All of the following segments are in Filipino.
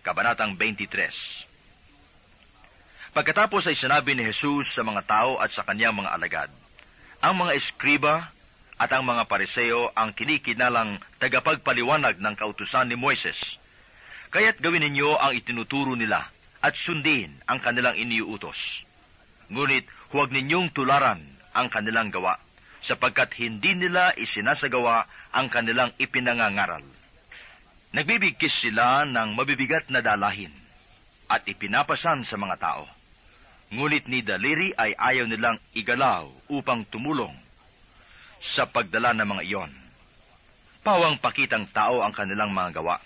Kabanatang 23. Pagkatapos ay sinabi ni Jesus sa mga tao at sa kanyang mga alagad, ang mga eskriba at ang mga pariseo ang kinikinalang tagapagpaliwanag ng kautusan ni Moises. Kaya't gawin ninyo ang itinuturo nila at sundin ang kanilang iniuutos. Ngunit huwag ninyong tularan ang kanilang gawa, sapagkat hindi nila isinasagawa ang kanilang ipinangangaral. Nagbibigkis sila ng mabibigat na dalahin at ipinapasan sa mga tao. Ngunit ni daliri ay ayaw nilang igalaw upang tumulong sa pagdala ng mga iyon. Pawang pakitang tao ang kanilang mga gawa.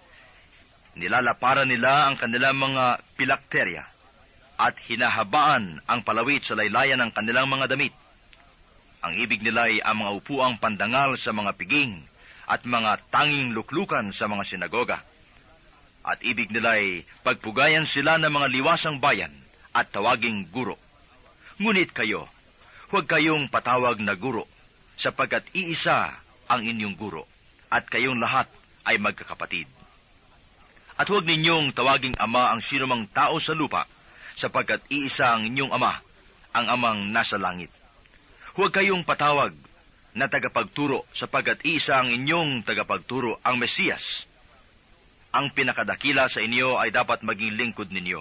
Nilalaparan nila ang kanilang mga pilakterya at hinahabaan ang palawit sa laylayan ng kanilang mga damit. Ang ibig nila ay ang mga upuang pandangal sa mga piging at mga tanging luklukan sa mga sinagoga. At ibig nila ay pagpugayan sila ng mga liwasang bayan at tawaging guro. Ngunit kayo, huwag kayong patawag na guro, sapagkat iisa ang inyong guro, at kayong lahat ay magkakapatid. At huwag ninyong tawaging ama ang sinumang tao sa lupa, sapagkat iisa ang inyong ama, ang amang nasa langit. Huwag kayong patawag na tagapagturo, sapagkat iisa ang inyong tagapagturo, ang Mesiyas. Ang pinakadakila sa inyo ay dapat maging lingkod ninyo.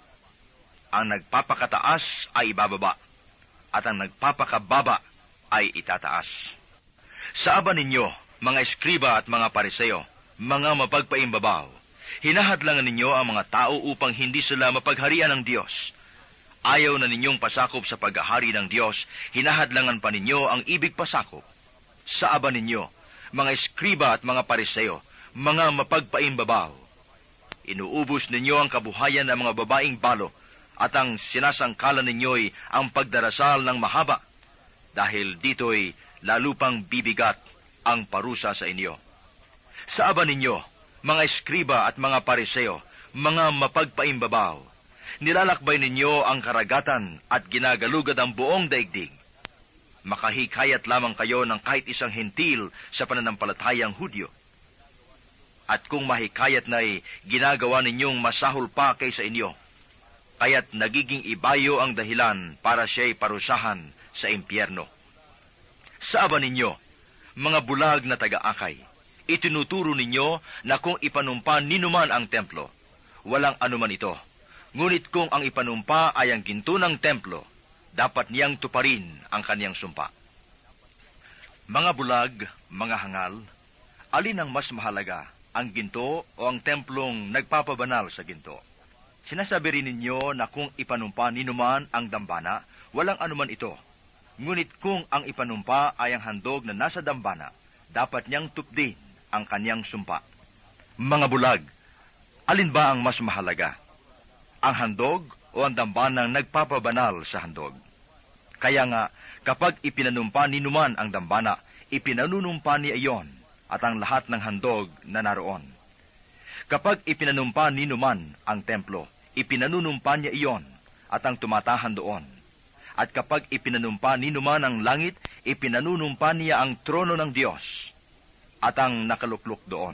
Ang nagpapakataas ay ibababa, at ang nagpapakababa ay itataas. Sa aba ninyo, mga eskriba at mga pariseo, mga mapagpaimbabaw, hinahadlangan ninyo ang mga tao upang hindi sila mapagharian ng Diyos. Ayaw na ninyong pasakop sa paghahari ng Diyos, hinahadlangan pa ninyo ang ibig pasakop. Sa aba ninyo, mga eskriba at mga pariseo, mga mapagpaimbabaw, inuubos ninyo ang kabuhayan ng mga babaeng balo, at ang sinasangkalan ninyo'y ang pagdarasal ng mahaba, dahil dito'y lalo pang bibigat ang parusa sa inyo. Sa aba ninyo, mga eskriba at mga pariseo, mga mapagpaimbabaw, nilalakbay ninyo ang karagatan at ginagalugad ang buong daigdig. Makahikayat lamang kayo ng kahit isang hentil sa pananampalatayang Hudyo. At kung mahikayat na'y ginagawa ninyong masahol pa kaysa inyo, kaya't nagiging ibayo ang dahilan para siya'y parusahan sa impyerno. Sa aba ninyo, mga bulag na taga-akay, itinuturo ninyo na kung ipanumpa ninuman ang templo, walang anuman ito. Ngunit kung ang ipanumpa ay ang ginto ng templo, dapat niyang tuparin ang kaniyang sumpa. Mga bulag, mga hangal, alin ang mas mahalaga, ang ginto o ang templong nagpapabanal sa ginto? Sinasabi rin ninyo na kung ipanumpa ninuman ang dambana, walang anuman ito. Ngunit kung ang ipanumpa ay ang handog na nasa dambana, dapat niyang tupdin ang kaniyang sumpa. Mga bulag, alin ba ang mas mahalaga? Ang handog o ang dambanang nagpapabanal sa handog? Kaya nga, kapag ipinanumpa ninuman ang dambana, ipinanunumpa niya iyon at ang lahat ng handog na naroon. Kapag ipinanumpa ninuman ang templo, ipinanunumpa niya iyon at ang tumatahan doon. At kapag ipinanumpa ninuman ang langit, ipinanunumpa niya ang trono ng Diyos at ang nakaluklok doon.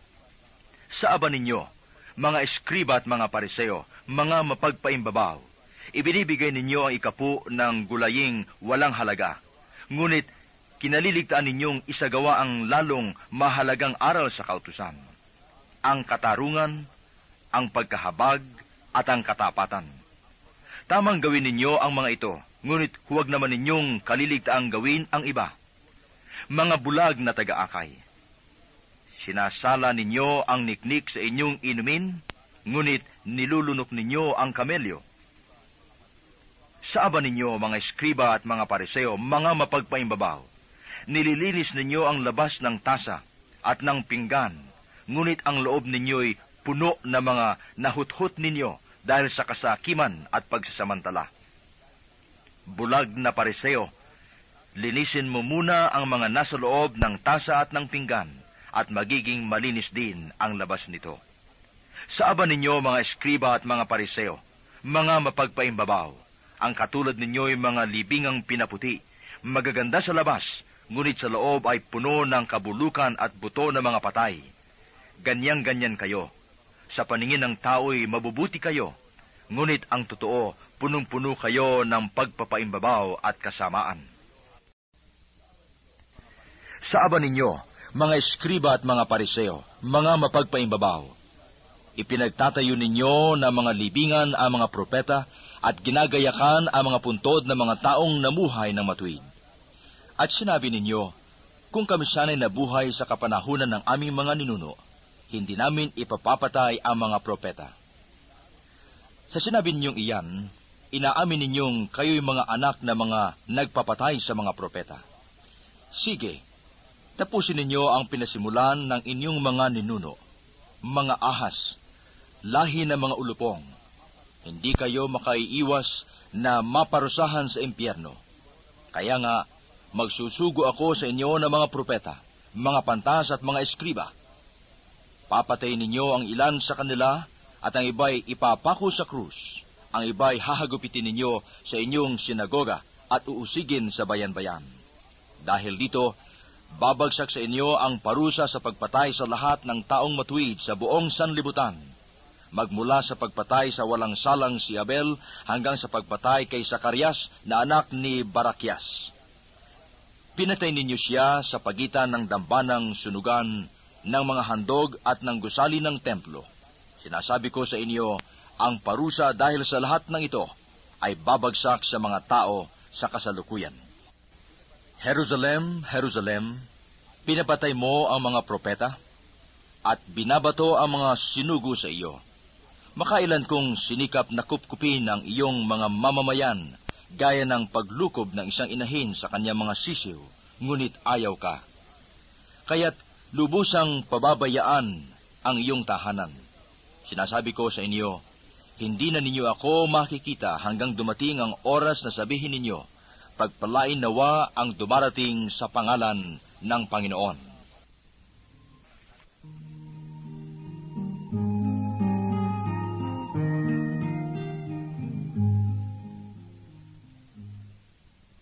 Sa aba ninyo, mga eskriba at mga pariseo, mga mapagpaimbabaw, ibinibigay ninyo ang ikapu ng gulaying walang halaga, ngunit kinaliligtaan ninyong isagawa ang lalong mahalagang aral sa kautusan, ang katarungan, ang pagkahabag, at ang katapatan. Tamang gawin ninyo ang mga ito, ngunit huwag naman ninyong kaliligtaang gawin ang iba. Mga bulag na taga-akay, sinasala ninyo ang niknik sa inyong inumin, ngunit nilulunok ninyo ang kamelyo. Sa aba ninyo, mga eskriba at mga pariseo, mga mapagpaimbabaw, nililinis ninyo ang labas ng tasa at ng pinggan, ngunit ang loob ninyo'y puno na mga nahuthut ninyo dahil sa kasakiman at pagsasamantala. Bulag na pariseo, linisin mo muna ang mga nasa loob ng tasa at ng pinggan, at magiging malinis din ang labas nito. Sa aba ninyo, mga eskriba at mga pariseo, mga mapagpaimbabaw, ang katulad ninyo'y mga libingang pinaputi, magaganda sa labas, ngunit sa loob ay puno ng kabulukan at buto ng mga patay. Ganyan-ganyan kayo. Sa paningin ng tao'y mabubuti kayo, ngunit ang totoo, punong-puno kayo ng pagpapaimbabaw at kasamaan. Sa aba ninyo, mga eskriba at mga pariseo, mga mapagpaimbabaw, ipinagtatayo ninyo na mga libingan ang mga propeta at ginagayakan ang mga puntod ng mga taong namuhay ng matuwid. At sinabi ninyo, kung kami sana'y nabuhay sa kapanahunan ng aming mga ninuno, hindi namin ipapapatay ang mga propeta. Sa sinabi ninyong iyan, inaamin ninyong kayo'y mga anak na mga nagpapatay sa mga propeta. Sige, tapusin ninyo ang pinasimulan ng inyong mga ninuno, mga ahas, lahi ng mga ulupong. Hindi kayo makaiiwas na maparusahan sa impyerno. Kaya nga, magsusugo ako sa inyo ng mga propeta, mga pantas at mga eskriba. Papatayin ninyo ang ilan sa kanila at ang iba'y ipapako sa krus. Ang iba'y hahagupitin ninyo sa inyong sinagoga at uusigin sa bayan-bayan. Dahil dito, babagsak sa inyo ang parusa sa pagpatay sa lahat ng taong matuwid sa buong sanlibutan. Magmula sa pagpatay sa walang salang si Abel hanggang sa pagpatay kay Zacarias na anak ni Barakias. Pinatay ninyo siya sa pagitan ng dambanang sunugan ng mga handog at ng gusali ng templo. Sinasabi ko sa inyo, ang parusa dahil sa lahat ng ito ay babagsak sa mga tao sa kasalukuyan. Jerusalem, Jerusalem, pinapatay mo ang mga propeta at binabato ang mga sinugo sa iyo. Makailan kong sinikap na kupkupin ang iyong mga mamamayan gaya ng paglukob ng isang inahin sa kanyang mga sisiw, ngunit ayaw ka. Kaya't lubusang pababayaan ang iyong tahanan. Sinasabi ko sa inyo, hindi na ninyo ako makikita hanggang dumating ang oras na sabihin ninyo, pagpalain nawa ang dumarating sa pangalan ng Panginoon.